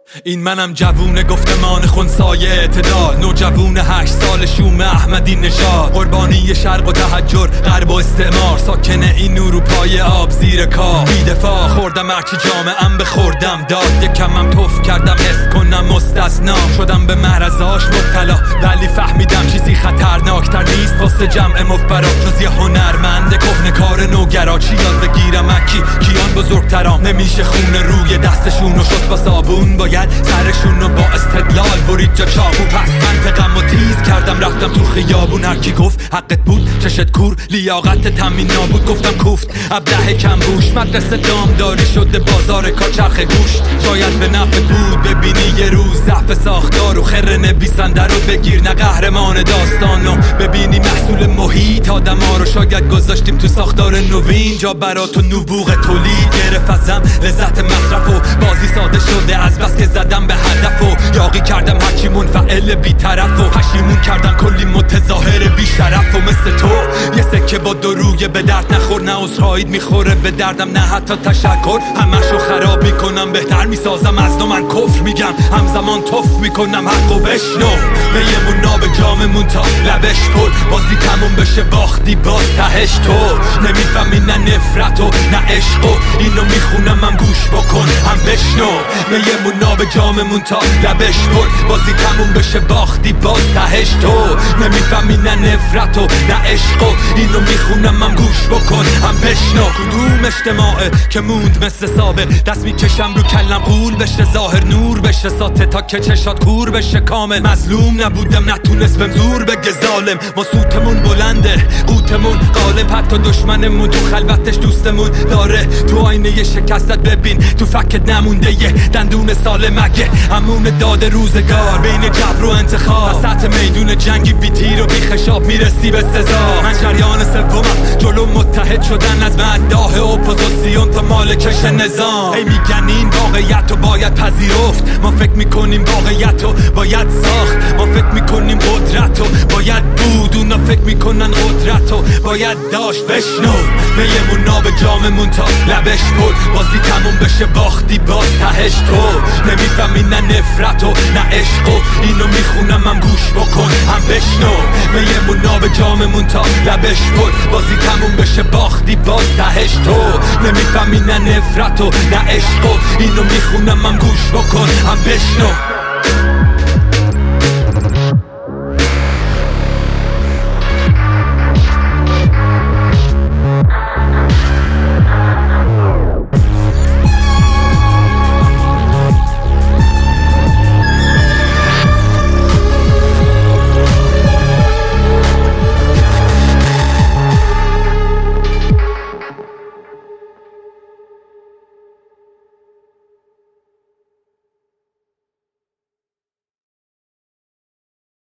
این منم جوون گفتمان خونسای اعتدال، نوجوون 8 سال شوم احمدی نژاد، قربانی شرق و تحجر غرب و استعمار، ساکن این اروپای آب زیر کار، بی دفاع خوردم هرچی جامعه‌ام بخوردم داد، یکمم توف کردم حس کنم مستثنا شدم به معرضاش مبتلا، ولی فهمیدم چیزی خطرناکتر نیست واسه جمع مفبرا جز یه هنرمند کهنه‌کار نوگرا. چی یاد بگیرم اکی کیان بزرگترام، نمیشه خون روی دستشون و شست با صابون، باید سرشون رو با استدلال برید جا چاقو. پس منطقم رو تیز کردم رفتم تو خیابون، هرکی گفت حقت بود چشت کور لیاقت تامین نابود، گفتم کوفت ابله کم بوش، مدرسه دامداری شده بازار کاچرخ گوشت، شاید به نفع بود ببینی یه روز ضعف ساختار و خر نویسنده رو بگیر نه قهرمان داستانو ببینی محصول محیط آدما رو شاید گذاشتیم تو ساختار نوین، جا برات و نبوغ تولید گرفت ازم لذت مصرف و بازی ساده شده از بس که زدم به هدف و یاقی کردم هرچی منفعل بی‌طرف و پشیمون کردم کلی متظاهر بی‌شرف و مثل تو یه سکه با دروی به درد نخور، نه عذرخواهیت میخوره به دردم نه حتی تشکر، همشو خراب میکنم بهتر میسازم از نو، من کفر میگم همزمان توف میکنم حقو بشنو، به یه مناب جاممون تا لبش پر، بازی تموم بشه باختی باز تهش تو، نمیفهمی نه نفرت و نه عشق و اینو میخونم هم گوش بکن هم بشنو، به یه مناب جاممون تا لبش پر، بازی تموم بشه باختی باز تهش تو، نمیفهمی نه نفرت و نه عشق و اینو میخونم هم گوش بکن هم بشنو. کدوم اجتماعه که موند مثل سابق، دست میکشم رو کلم قول بشه ظاهر نور بشه ساته تا که چشات کور بشه کامل، مظلوم نبودم نتونست بهم زور بگه ظالم، ما سوتمون بلنده قوتمون غالب، حتی دشمنمون تو خلوتش دوستمون داره، تو آینه ی شکستت ببین تو فکت نمونده یه دندون سالم، اگه همون داد روزگار بین جبر و انتخاب وسط میدون جنگی بی تیر و بی خشاب میرسی به سزا، من شریان سومم جلو متحد شدن از مداح اپوزیسیون تا مالکش نظام، ای میگن این واقعیت رو باید پذیرفت، ما فکر میکنیم واقعیت رو باید ساخت، ما فکر میکنیم قدرت رو باید بود، اونا فکر میکنن قدرت رو باید داشت، بشنو به یه مناب جاممون تا لبش پر، بازی تموم بشه باختی باز تهش تو، نمیفهمی نه نفرت و نه عشق و اینو میخونم هم گوش بکن هم بشنو، به یه مناب جاممون تا لبش پر، بازی تموم بشه باختی باز تهش تو، نمیفهمی نه نفرت و نه عشق و اینو میخونم هم گوش بکن هم بشنو.